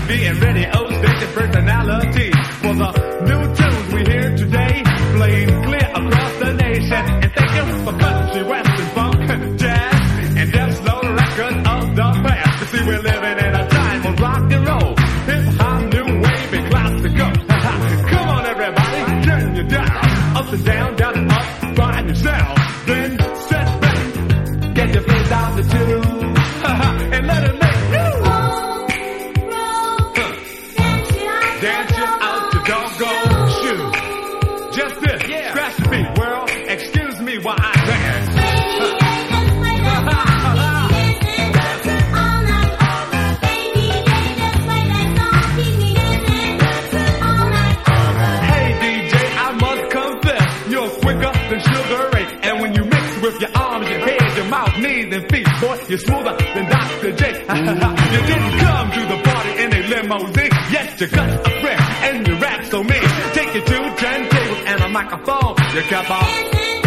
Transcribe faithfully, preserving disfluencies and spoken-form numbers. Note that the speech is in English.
B and radio station personality for the new tunes we hear today, playing clear across the nation. And thank you for country, western, funk, jazz, and just slow records of the past. You see, we're living in a time of rock and roll, hip hop, new wave, and classical. Come on, everybody, turn your dial up and down, down and up, find yourself, then set back, get your feet down the tube, and let it make you Roll, roll, dance it out, dance you out the doggone shoe. Just this, Yeah. scratch your feet, world. Excuse me while I dance. Baby, they just play that song, keep me dancing all night. Baby, they just play that song, keep me dancing all night. Hey D J, I must confess, you're quicker than Sugar Ray. And when you mix with your arms, your head, your mouth, knees, and feet, boy, you're smoother than Doctor J. You didn't come to the party in a limousine. Yes, you cut a friend and you rap so mean. Take you to turntables and a microphone. You kept on Dancing